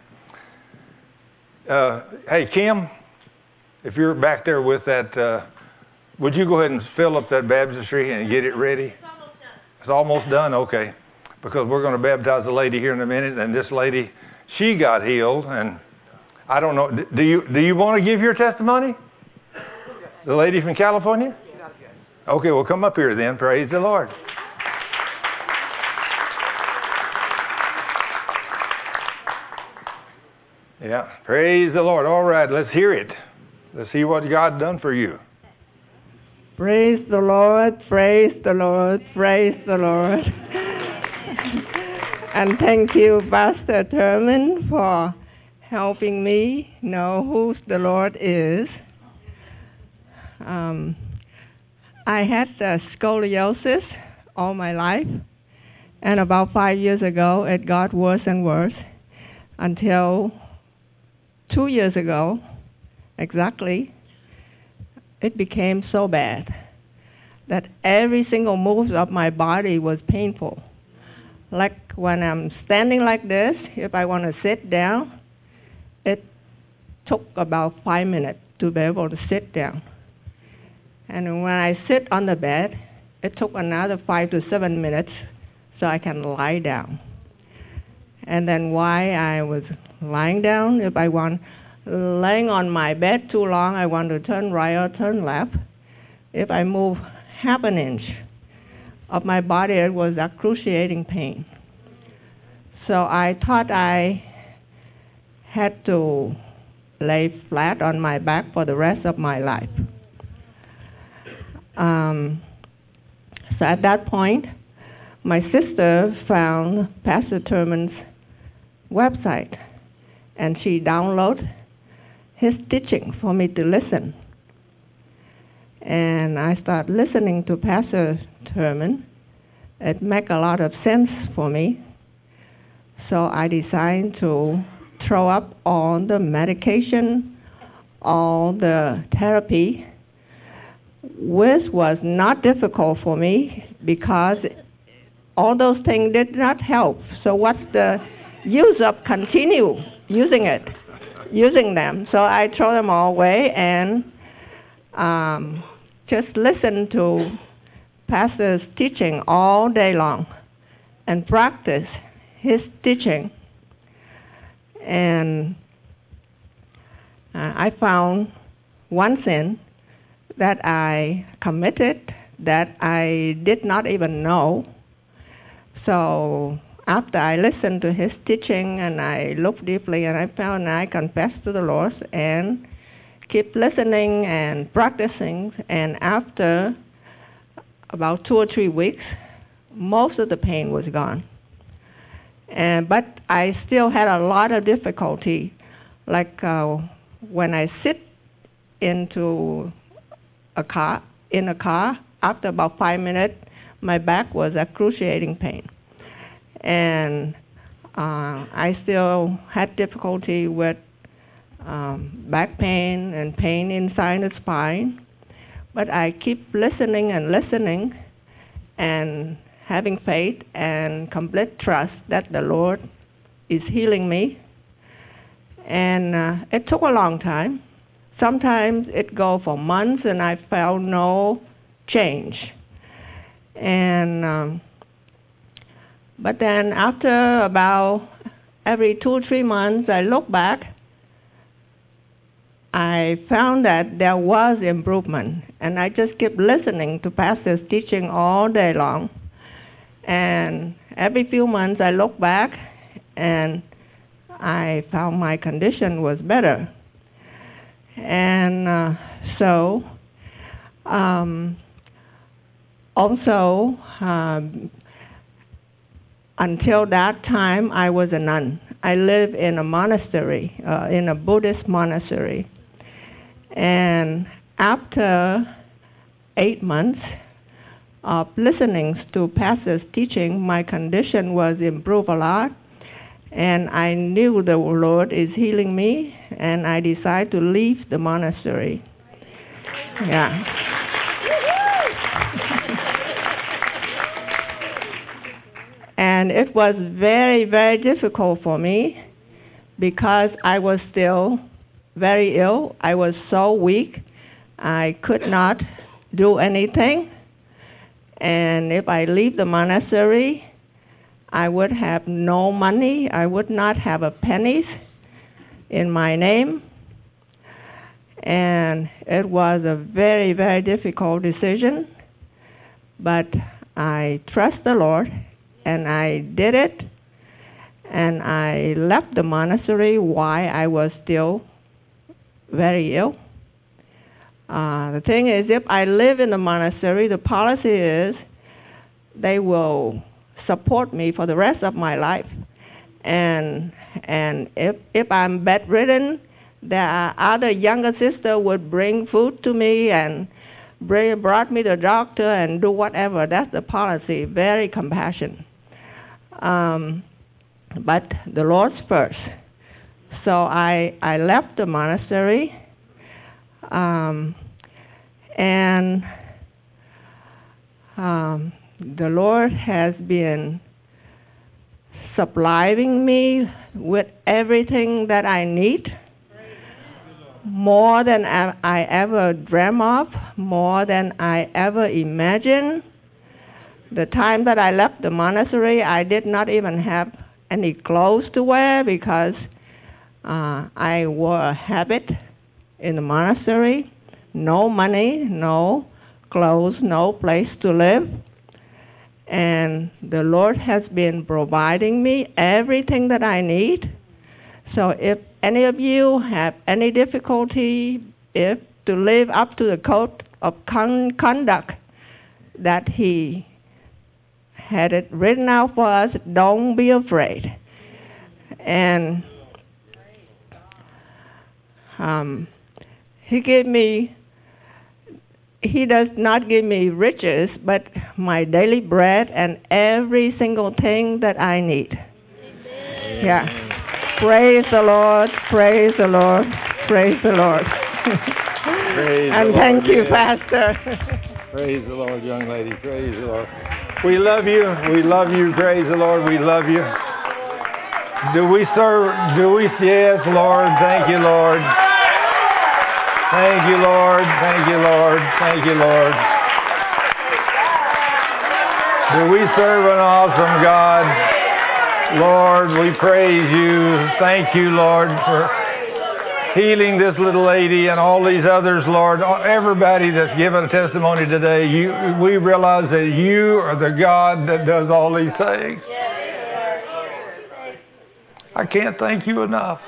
hey, Kim, if you're back there with that, would you go ahead and fill up that baptistry and get it ready? It's almost done? Okay. Because we're going to baptize a lady here in a minute, and this lady, she got healed, and I don't know, do you want to give your testimony? The lady from California? Okay, well, come up here then. Praise the Lord. Yeah, praise the Lord. All right, let's hear it. Let's see what God done for you. Praise the Lord, praise the Lord, praise the Lord. And thank you, Pastor Thurman, for helping me know who the Lord is. I had scoliosis all my life, and about 5 years ago, it got worse and worse until 2 years ago, exactly, it became so bad that every single move of my body was painful. Like when I'm standing like this, if I want to sit down, it took about 5 minutes to be able to sit down. And when I sit on the bed, it took another 5 to 7 minutes so I can lie down. And then while I was lying down, if I want laying on my bed too long, I want to turn right or turn left. If I move half an inch of my body, it was excruciating pain. So I thought I had to lay flat on my back for the rest of my life. So at that point, my sister found Pastor Thurman's website, and she downloaded his teaching for me to listen. And I started listening to Pastor Thurman. It made a lot of sense for me. So I decided to throw up all the medication, all the therapy, which was not difficult for me because all those things did not help. So what's the use of continue using them? So I throw them all away and just listen to Pastor's teaching all day long and practice his teaching. And I found one sin that I committed that I did not even know. So after I listened to his teaching and I looked deeply, and I found I confessed to the Lord and keep listening and practicing. And after about 2 or 3 weeks, most of the pain was gone. But I still had a lot of difficulty, like when I sit into a car, after about 5 minutes, my back was excruciating pain. And I still had difficulty with back pain and pain inside the spine. But I keep listening and having faith and complete trust that the Lord is healing me. And it took a long time. Sometimes it go for months and I found no change. And but then after about every 2 or 3 months, I look back, I found that there was improvement, and I just kept listening to pastors teaching all day long. And every few months I look back, and I found my condition was better. And also, until that time, I was a nun. I lived in a monastery, in a Buddhist monastery. And after 8 months of listening to pastors' teaching, my condition was improved a lot. And I knew the Lord is healing me, and I decided to leave the monastery. Yeah. And it was very, very difficult for me because I was still very ill. I was so weak. I could not do anything. And if I leave the monastery, I would have no money. I would not have a penny in my name. And it was a very, very difficult decision. But I trust the Lord, and I did it. And I left the monastery while I was still very ill. The thing is, if I live in the monastery, the policy is they will support me for the rest of my life. And if I'm bedridden, there are other younger sisters would bring food to me and brought me to the doctor and do whatever. That's the policy, very compassionate. But the Lord's first. So I left the monastery, and the Lord has been supplying me with everything that I need, more than I ever dreamt of, more than I ever imagined. The time that I left the monastery, I did not even have any clothes to wear because I wore a habit in the monastery. No money, no clothes, no place to live. And the Lord has been providing me everything that I need. So if any of you have any difficulty to live up to the code of conduct that He had it written out for us, don't be afraid. And He does not give me riches, but my daily bread and every single thing that I need. Yeah. Praise the Lord, praise the Lord, praise the Lord. Praise and the thank Lord, you, yes. Pastor. Praise the Lord, young lady. Praise the Lord. We love you. We love you. Praise the Lord. We love you. Yes, Lord. Thank you, Lord. Thank you, Lord. Thank you, Lord. Thank you, Lord. Do we serve an awesome God? Lord, we praise you. Thank you, Lord, for healing this little lady and all these others, Lord. Everybody that's given a testimony today, we realize that you are the God that does all these things. I can't thank you enough.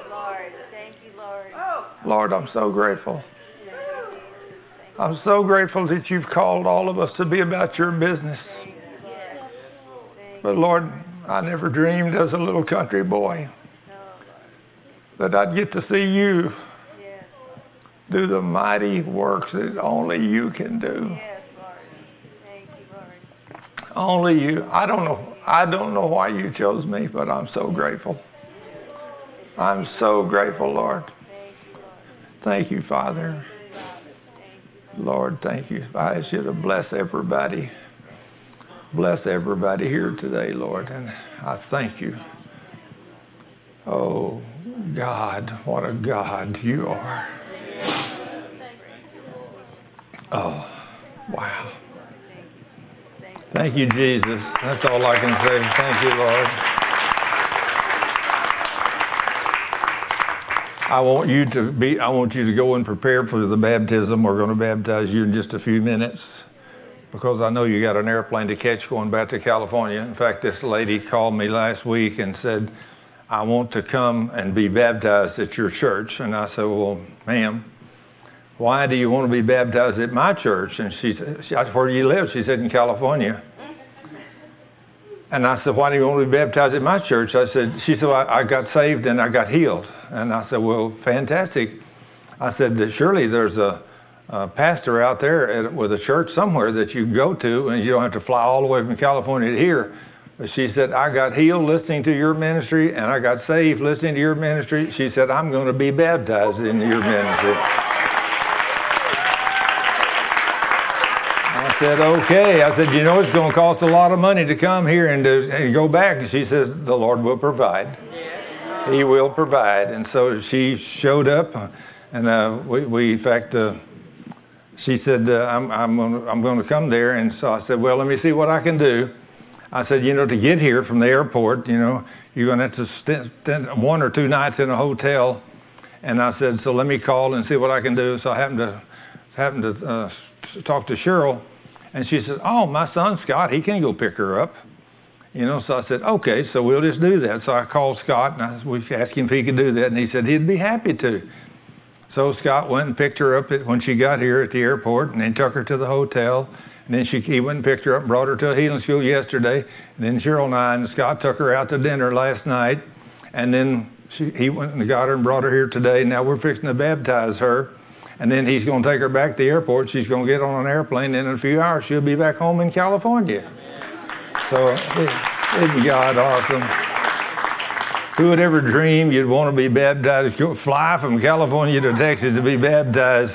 Lord, I'm so grateful. I'm so grateful that you've called all of us to be about your business. But Lord, I never dreamed as a little country boy that I'd get to see you do the mighty works that only you can do. Only you. I don't know why you chose me, but I'm so grateful. I'm so grateful, Lord. Thank you, Father. Lord, thank you. I ask you to bless everybody. Bless everybody here today, Lord, and I thank you. Oh, God, what a God you are. Oh, wow. Thank you, Jesus. That's all I can say. Thank you, Lord. I want you to go and prepare for the baptism. We're going to baptize you in just a few minutes, because I know you got an airplane to catch going back to California. In fact, this lady called me last week and said, I want to come and be baptized at your church. And I said, well, ma'am, why do you want to be baptized at my church? And she said, where do you live? She said, in California. And I said, why do you want to be baptized at my church? She said, well, I got saved and I got healed. And I said, well, fantastic. I said, surely there's a pastor out there with a church somewhere that you can go to, and you don't have to fly all the way from California to here. But she said, I got healed listening to your ministry, and I got saved listening to your ministry. She said, I'm going to be baptized in your ministry. I said, okay. I said, you know, it's going to cost a lot of money to come here and to go back. And she said, the Lord will provide. He will provide. And so she showed up, and we in fact, she said, I'm going to come there. And so I said, well, let me see what I can do. I said, you know, to get here from the airport, you know, you're going to have to spend 1 or 2 nights in a hotel. And I said, so let me call and see what I can do. So I happened to talk to Cheryl, and she said, oh, my son Scott, he can go pick her up. You know, so I said, okay, so we'll just do that. So I called Scott, and we asked him if he could do that, and he said he'd be happy to. So Scott went and picked her up when she got here at the airport, and then took her to the hotel. And then he went and picked her up and brought her to a healing school yesterday. And then Cheryl and I and Scott took her out to dinner last night. And then he went and got her and brought her here today. Now we're fixing to baptize her. And then he's going to take her back to the airport. She's going to get on an airplane. And in a few hours, she'll be back home in California. So isn't God awesome? Who would ever dream you'd want to be baptized, fly from California to Texas to be baptized?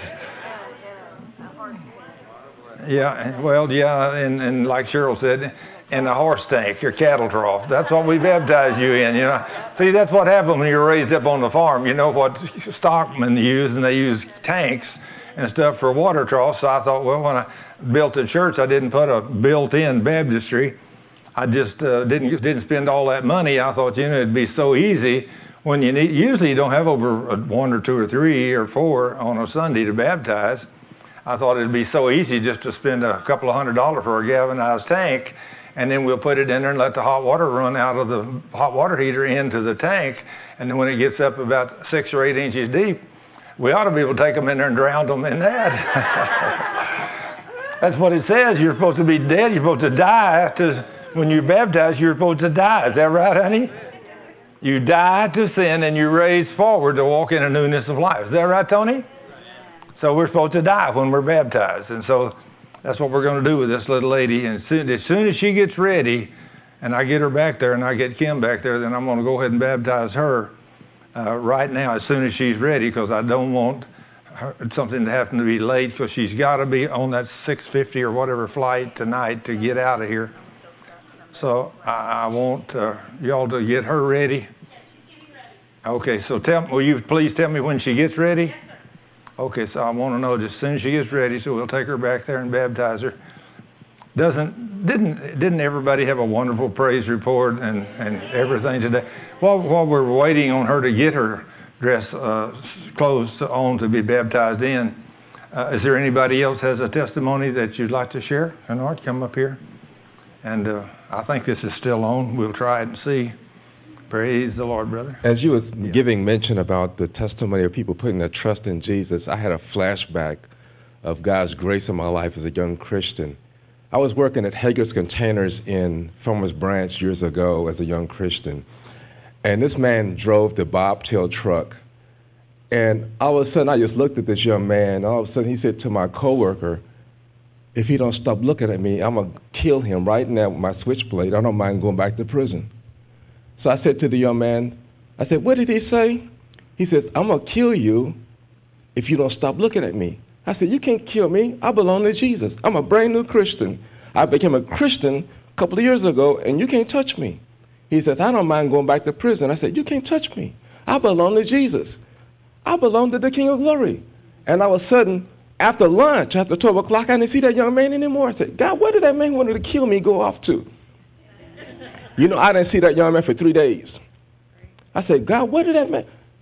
Yeah, well, yeah, and like Cheryl said, in a horse tank or cattle trough. That's what we baptize you in, you know. See, that's what happened when you were raised up on the farm. You know what stockmen use, and they use tanks and stuff for water troughs. So I thought, well, when I built a church, I didn't put a built-in baptistry. I just didn't spend all that money. I thought, you know, it'd be so easy when you usually you don't have over 1 or 2 or 3 or 4 on a Sunday to baptize. I thought it'd be so easy just to spend a couple of $100s for a galvanized tank, and then we'll put it in there and let the hot water run out of the hot water heater into the tank. And then when it gets up about 6 or 8 inches deep, we ought to be able to take them in there and drown them in that. That's what it says. You're supposed to be dead. You're supposed to die. When you're baptized, you're supposed to die. Is that right, honey? You die to sin and you're raised forward to walk in a newness of life. Is that right, Tony? So we're supposed to die when we're baptized. And so that's what we're going to do with this little lady. And as soon as she gets ready, and I get her back there and I get Kim back there, then I'm going to go ahead and baptize her right now as soon as she's ready, because I don't want something to happen to be late, because she's got to be on that 6:50 or whatever flight tonight to get out of here. So I want y'all to get her ready. Okay, so will you please tell me when she gets ready? Okay, so I want to know just as soon as she gets ready, so we'll take her back there and baptize her. Didn't everybody have a wonderful praise report and everything today? While we're waiting on her to get her dress, clothes on to be baptized in, is there anybody else has a testimony that you'd like to share? Bernard, come up here. And I think this is still on. We'll try it and see. Praise the Lord, brother. As you was giving mention about the testimony of people putting their trust in Jesus, I had a flashback of God's grace in my life as a young Christian. I was working at Hager's Containers in Farmers Branch years ago as a young Christian. And this man drove the bobtail truck. And all of a sudden, I just looked at this young man. All of a sudden, he said to my coworker, if he don't stop looking at me, I'm going to kill him right now with my switchblade. I don't mind going back to prison. So I said to the young man, I said, what did he say? He says, I'm going to kill you if you don't stop looking at me. I said, you can't kill me. I belong to Jesus. I'm a brand new Christian. I became a Christian a couple of years ago, and you can't touch me. He says, I don't mind going back to prison. I said, you can't touch me. I belong to Jesus. I belong to the King of Glory. And all of a sudden, after lunch, after 12 o'clock, I didn't see that young man anymore. I said, God, where did that man wanted to kill me go off to? You know, I didn't see that young man for 3 days. I said, God, where did that man?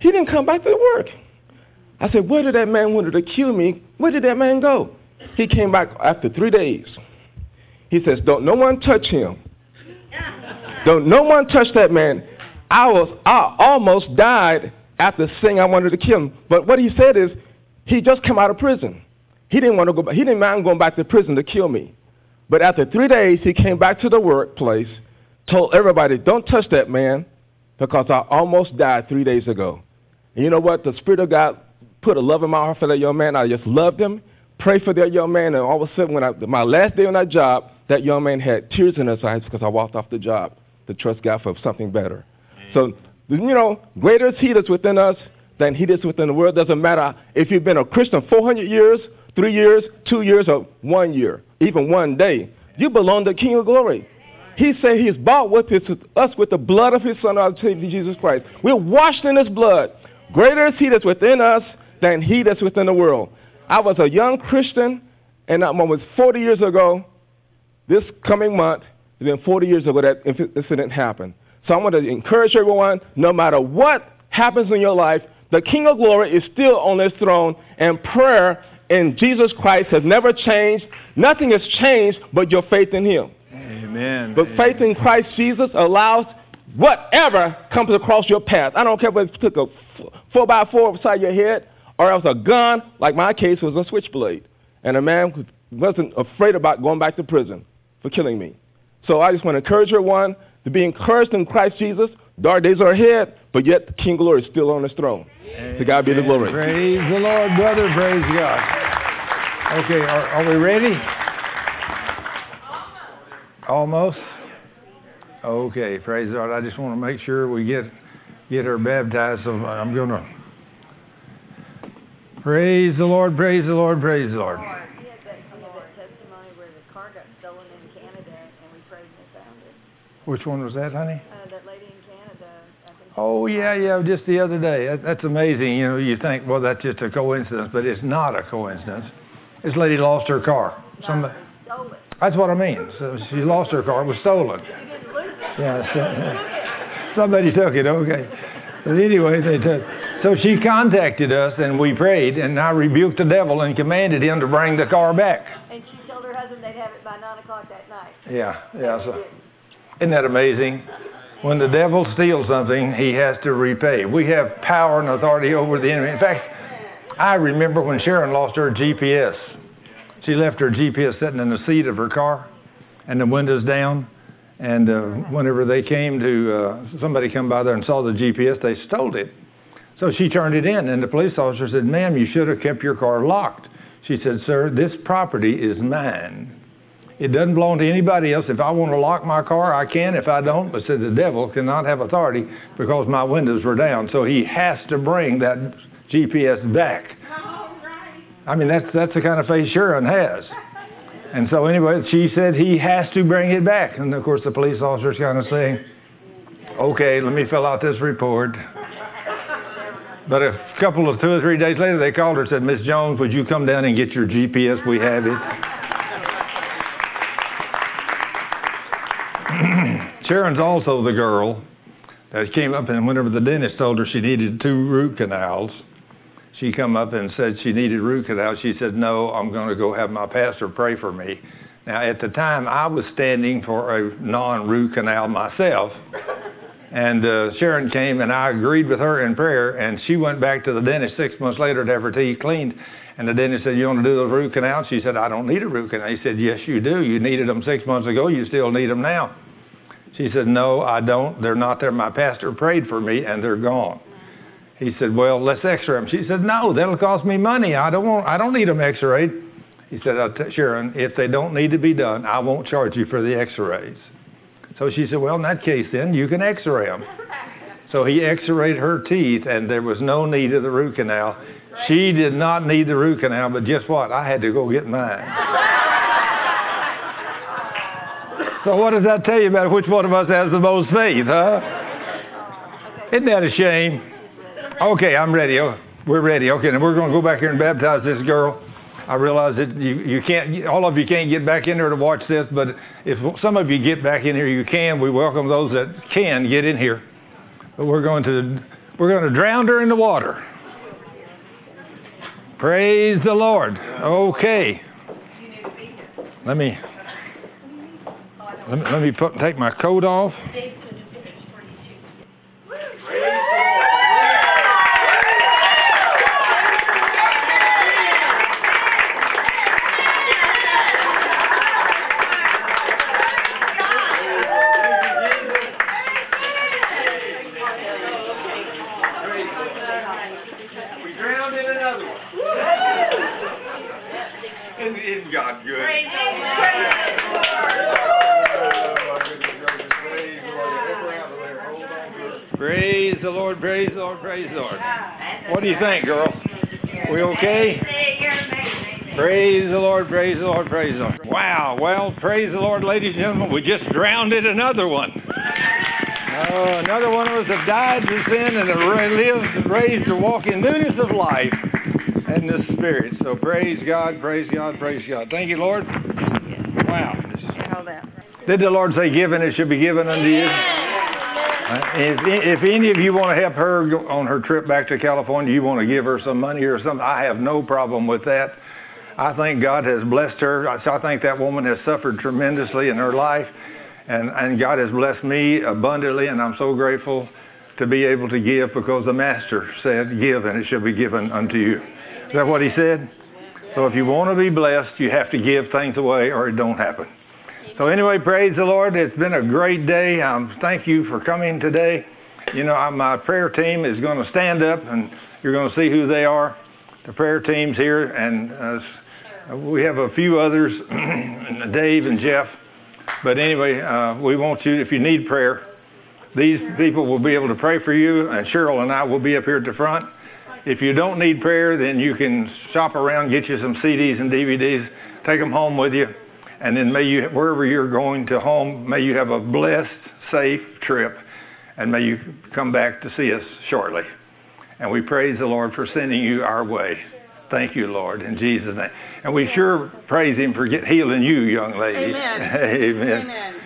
he didn't come back to work. I said, where did that man wanted to kill me? Where did that man go? He came back after 3 days. He says, don't no one touch him. Don't no one touch that man. I almost died after saying I wanted to kill him. But what he said is, he just come out of prison. He didn't want to go back. He didn't mind going back to prison to kill me. But after 3 days, he came back to the workplace, told everybody, don't touch that man, because I almost died 3 days ago. And you know what? The Spirit of God put a love in my heart for that young man. I just loved him, prayed for that young man, and all of a sudden, my last day on that job, that young man had tears in his eyes because I walked off the job to trust God for something better. So, greater is he that's within us than he that's within the world. Doesn't matter if you've been a Christian 400 years, 3 years, 2 years, or 1 year, even 1 day. You belong to King of Glory. He said he's bought with us with the blood of his Son, our Savior Jesus Christ. We're washed in his blood. Greater is he that's within us than he that's within the world. I was a young Christian, and almost 40 years ago, this coming month, it's been 40 years ago that incident happened. So I want to encourage everyone, no matter what happens in your life, the King of Glory is still on his throne, and prayer in Jesus Christ has never changed. Nothing has changed but your faith in him. Amen. But faith in Christ Jesus allows whatever comes across your path. I don't care if it took a 4x4 beside your head or else a gun, like my case was a switchblade. And a man wasn't afraid about going back to prison for killing me. So I just want to encourage everyone to be encouraged in Christ Jesus. Dark days are ahead, but yet the King of Glory is still on his throne. Amen. To God be the glory. Praise the Lord, brother. Praise God. Okay, are we ready? Almost? Okay, praise the Lord. I just want to make sure we get her baptized, so I'm going to praise the Lord, praise the Lord, praise the Lord. We had that testimony where the car got stolen in Canada, and we prayed and they found it. Which one was that, honey? That lady in Canada, I think. Oh, yeah, just the other day. That's amazing. You think, well, that's just a coincidence, but it's not a coincidence. This lady lost her car. Somebody stole it. That's what I mean. So she lost her car. It was stolen. You didn't lose it. Yeah, somebody took it. Okay. But anyway, they took. So she contacted us, and we prayed, and I rebuked the devil and commanded him to bring the car back. And she told her husband they'd have it by 9 o'clock that night. Yeah. So, isn't that amazing? When the devil steals something, he has to repay. We have power and authority over the enemy. In fact, I remember when Sharon lost her GPS. She left her GPS sitting in the seat of her car and the windows down. And whenever they came to, somebody come by there and saw the GPS, they stole it. So she turned it in, and the police officer said, ma'am, you should have kept your car locked. She said, sir, this property is mine. It doesn't belong to anybody else. If I want to lock my car, I can. If I don't, but said the devil cannot have authority because my windows were down. So he has to bring that GPS back. I mean, that's the kind of faith Sharon has. And so anyway, she said he has to bring it back. And of course, the police officer's kind of saying, okay, let me fill out this report. But a couple of 2 or 3 days later, they called her and said, Miss Jones, would you come down and get your GPS? We have it. Sharon's also the girl that came up, and whenever the dentist told her she needed 2 root canals, she come up and said she needed root canals. She said, no, I'm going to go have my pastor pray for me. Now, at the time, I was standing for a non-root canal myself. And Sharon came, and I agreed with her in prayer, and she went back to the dentist 6 months later to have her teeth cleaned. And the dentist said, you want to do those root canals? She said, I don't need a root canal. He said, yes, you do. You needed them 6 months ago. You still need them now. She said, no, I don't. They're not there. My pastor prayed for me, and they're gone. He said, well, let's x-ray them. She said, no, that'll cost me money. I don't need them x-rayed. He said, Sharon, if they don't need to be done, I won't charge you for the x-rays. So she said, well, in that case, then, you can x-ray them. So he x-rayed her teeth, and there was no need of the root canal. She did not need the root canal, but guess what? I had to go get mine. So what does that tell you about which one of us has the most faith, huh? Isn't that a shame? Okay, I'm ready. Oh, we're ready. Okay, and we're going to go back here and baptize this girl. I realize that you can't, all of you can't get back in there to watch this, but if some of you get back in here, you can. We welcome those that can get in here. But we're going to We're going to drown her in the water. Praise the Lord. Okay. Let me take my coat off. We drowned in another one. Isn't God good? Praise the Lord, praise the Lord, praise the Lord. What do you think, girl? We okay? Praise the Lord, praise the Lord, praise the Lord. Wow, well, praise the Lord, ladies and gentlemen. We just drowned in another one. Another one of us have died to sin and have lived and raised to walk in newness of life and the Spirit. So praise God, praise God, praise God. Thank you, Lord. Wow. Did the Lord say, given, it should be given unto you? If any of you want to help her on her trip back to California, you want to give her some money or something, I have no problem with that. I think God has blessed her. I think that woman has suffered tremendously in her life, and God has blessed me abundantly, and I'm so grateful to be able to give because the Master said, give, and it shall be given unto you. Is that what he said? So if you want to be blessed, you have to give things away or it don't happen. So anyway, praise the Lord. It's been a great day. Thank you for coming today. You know, my prayer team is going to stand up, and you're going to see who they are. The prayer team's here, and we have a few others, Dave and Jeff. But anyway, we want you, if you need prayer, these people will be able to pray for you, and Cheryl and I will be up here at the front. If you don't need prayer, then you can shop around, get you some CDs and DVDs, take them home with you. And then may you, wherever you're going to home, may you have a blessed, safe trip. And may you come back to see us shortly. And we praise the Lord for sending you our way. Thank you, Lord, in Jesus' name. And we sure praise him for healing you, young ladies. Amen. Amen. Amen.